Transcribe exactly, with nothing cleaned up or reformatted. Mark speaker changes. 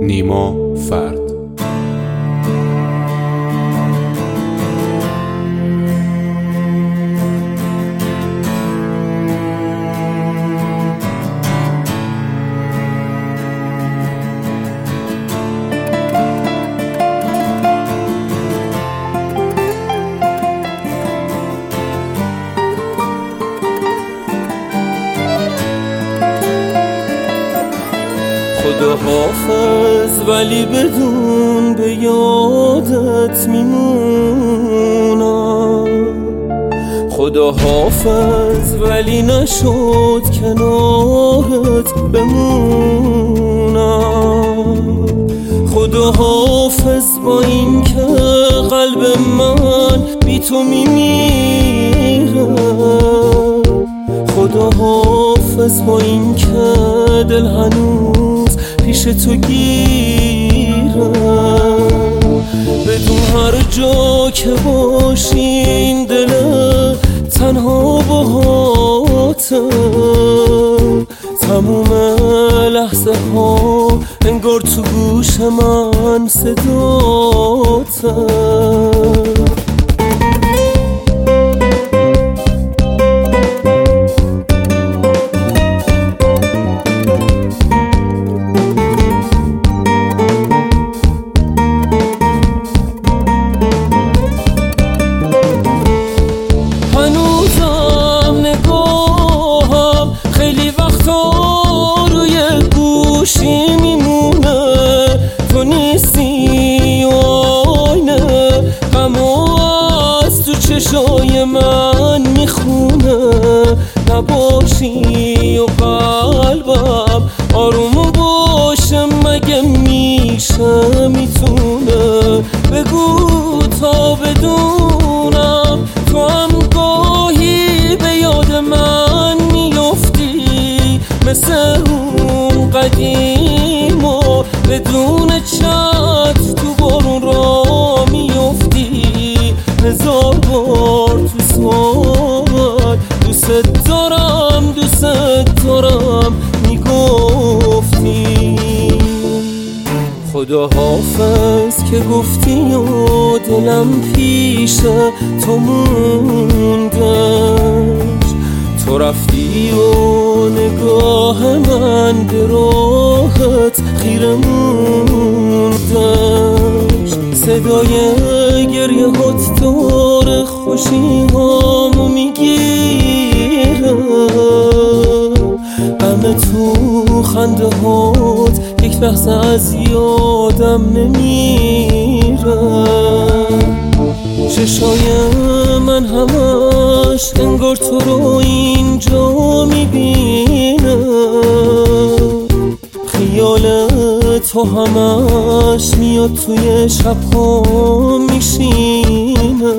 Speaker 1: نیما فرد.
Speaker 2: خدا حافظ ولی بدون به یادت میمونم، خدا حافظ ولی نشد کنارت بمونم، خدا حافظ با این که قلب من بی تو میمیره، خدا حافظ با این که دل هنوز پیش تو گیره، بدون هر جا که باشی این دل تنها باهاته، تموم لحظه ها انگار تو گوش من صداته. تو نیستی و آینه غمو از تو چشای من میخونه، نباشی و قلبم آروم باشه مگه میشه میتونه، بگو تا بدونم تو هم گاهی به یاد من میفتی، مثل اون قدیم و بدون چت تو بارون را میفتی، هزار بار تو سوال دوست دارم دوست دارم میگفتی. خدا حافظ که گفتی و دلم پیش تو موندش، تو رفتی و نگاه من به راهت خیره موندش، صدای گریه هات داره خوشی هامو میگیره، غم تو خنده هات یک لحظه از یادم نمیره، چشای من همش انگار تو رو اینجا میبینه، خیال تو همش میاد توی شبها میشینه،